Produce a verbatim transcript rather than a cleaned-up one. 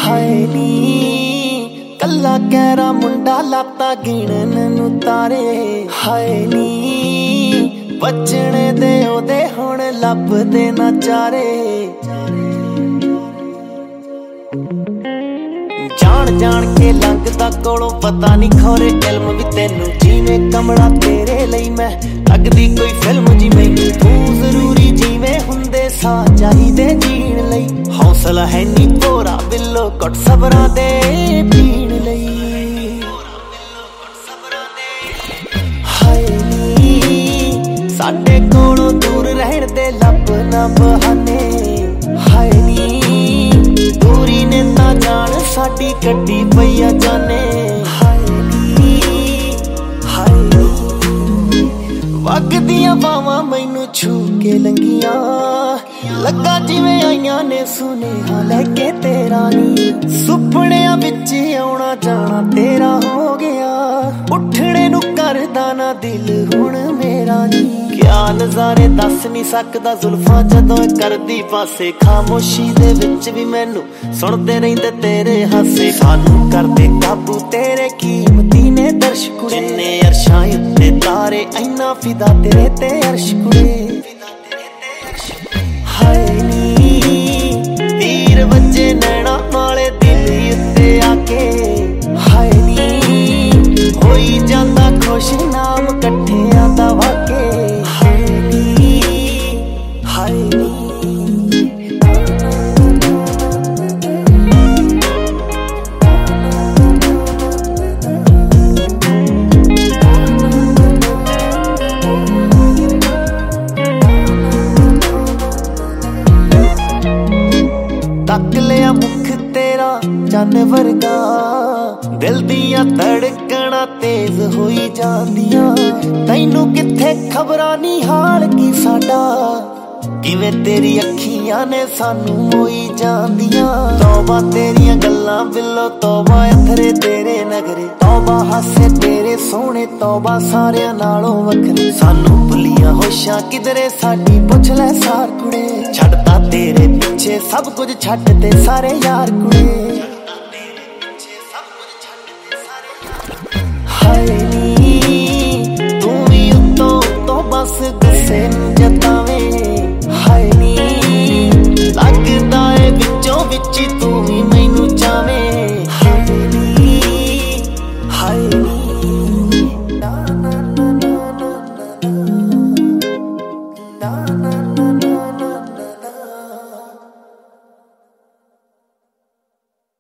ਹਾਏ ਨੀ ਕੱਲਾ ਕਹਿਰਾ ਮੁੰਡਾ ਲਾਤਾ ਗਿਣਨ ਨੂੰ ਤਾਰੇ ਹਾਏ ਨੀ ਬਚਣੇ ਦੇ ਉਹਦੇ ਹੁਣ ਲੱਭਦੇ ਨਾ ਚਾਰੇ ਜਾਣ ਜਾਣ ਕੇ ਲੰਘਦਾ ਕੋਲੋਂ ਪਤਾ ਨਹੀਂ ਖੋਰੇ ਇਲਮ ਵੀ ਤੈਨੂੰ ਜਿਵੇਂ ਕਮਲਾ ਤੇਰੇ ਲਈ ਮੈਂ ਲੱਗਦੀ ਕੋਈ ਫਿਲਮ ਜੀ ਮੈਨੂੰ ਤੂੰ ਜ਼ਰੂਰੀ ਜਿਵੇਂ ਹੁੰਦੇ ਸਾਹ ਚਾਹੀਦੇ ਜੀਣ ਲਈ ਹੌਸਲਾ ਹੈ ਨੀ ਭੋਰਾ ਬਿੱਲੋ ਘੁੱਟ ਸਬਰਾਂ ਦੇ ਪੀਣ ਲਈ ਹਾਏ ਨੀ ਸਾਡੇ ਕੋਲੋਂ ਦੂਰ ਰਹਿਣ ਦੇ ਲੱਭ ਨਾ ਬਹਾਨੇ ਹਾਏ ਨੀ ਦੂਰੀ ਨੇ ਤਾਂ ਜਾਣ ਸਾਡੀ ਕੱਢੀ ਪਈਆ ਜਾਨੇ ਹਾਏ ਨੀ ਹਾਏ ਨੀ ਵਗਦੀਆਂ ਬਾਵਾਂ ਮੈਨੂੰ ਛੂ ਕੇ ਲੰਗੀਆਂ ਲੱਗਾ ਜਿਵੇਂ ਆਈਆਂ ਨੇ ਸੁਨੇਹਾ ਲੈ ਕੇ ਤੇਰਾ ਨੀ ਸੁਪਨਿਆਂ ਵਿੱਚ ਆਉਣਾ ਜਾਣਾ ਤੇਰਾ ਹੋ ਗਿਆ ਉੱਠਣੇ ਨੂੰ ਕਰਦਾ ਨਾ ਦਿਲ ਹੁਣ ਮੇਰਾ ਨੀ ਕਿਆ ਨਜ਼ਾਰੇ ਦੱਸ ਨੀ ਸਕਦਾ ਜ਼ੁਲਫਾਂ ਜਦੋਂ ਕਰਦੀ ਪਾਸੇ ਖਾਮੋਸ਼ੀ ਦੇ ਵਿੱਚ ਵੀ ਮੈਨੂੰ ਸੁਣਦੇ ਰਹਿੰਦੇ ਤੇਰੇ ਹਾਸੇ ਸਾਨੂੰ ਕਰਦੇ ਕਾਬੂ ਤੇਰੇ ਕੀਮਤੀ ਨੇ ਦਰਸ਼ ਕੁੜੇ ਜਿੰਨੇ ਅਰਸ਼ਾਂ ਉੱਤੇ ਤਾਰੇ ਇੰਨਾ ਫਿਦਾ ਤੇਰੇ ਤੇ ਅਰਸ਼ ਕੁੜੇ ਹਾਏ ਨੀ ਤੀਰ ਵੱਜੇ ਨੈਣਾ ਵਾਲੇ ਦਿਲ ਉੱਤੇ ਆ ਕੇ ਹਾਏ ਨੀ ਹੋਈ ਜਾਂਦਾ ਖੁਸ਼ ਨਾਮ ਇਕੱਠਿਆਂ ਦਾ ਵਾਕੇ ਹਾਏ ਨੀ ਹਾਏ ਨੀ ਤੱਕ ਲਿਆ ਮੁਖ ਤੇਰਾ ਚੰਨ ਵਰਗਾ ਦਿਲ ਦੀਆਂ ਧੜਕਣਾਂ ਤੇਜ਼ ਹੋਈ ਜਾਂਦੀਆਂ ਤੈਨੂੰ ਕਿੱਥੇ ਖਬਰਾਂ ਨੀ ਹਾਲ ਕੀ ਸਾਡਾ ਕਿਵੇਂ ਤੇਰੀ ਅੱਖੀਆਂ ਨੇ ਸਾਨੂੰ ਮੋਈ ਜਾਂਦੀਆਂ ਤੌਬਾ ਤੇਰੀਆਂ ਗੱਲਾਂ ਬਿੱਲੋ ਤੌਬਾ ਅਥਰੇ ਤੇਰੇ ਨਗਰੇ ਤੌਬਾ ਹਾਸੇ ਤੇਰੇ ਸੋਹਣੇ ਤੌਬਾ ਸਾਰਿਆਂ ਨਾਲੋਂ ਵੱਖਰੇ ਸਾਨੂੰ ਭੁੱਲੀਆਂ ਹੋਸ਼ਾਂ ਕਿਧਰੇ ਸਾਡੀ ਪੁੱਛ ਲੈ ਸਾਰ ਕੁੜੇ ਛੱਡਦਾ ਤੇਰੇ ਪਿੱਛੇ ਸਭ ਕੁਝ ਛੱਡ ਤੇ ਸਾਰੇ ਯਾਰ ਕੁੜੇ ਹਾਏ ਨੀ ਤੂੰ ਵੀ ਉੱਤੋਂ ਉੱਤੋਂ ਬਸ ਗੁੱਸੇ ਨੂੰ ਜਤਾਵੇਂ ਹਾਏ ਨੀ ਲੱਗਦਾ ਏ ਵਿੱਚੋਂ ਵਿੱਚ ਤੂੰ ਵੀ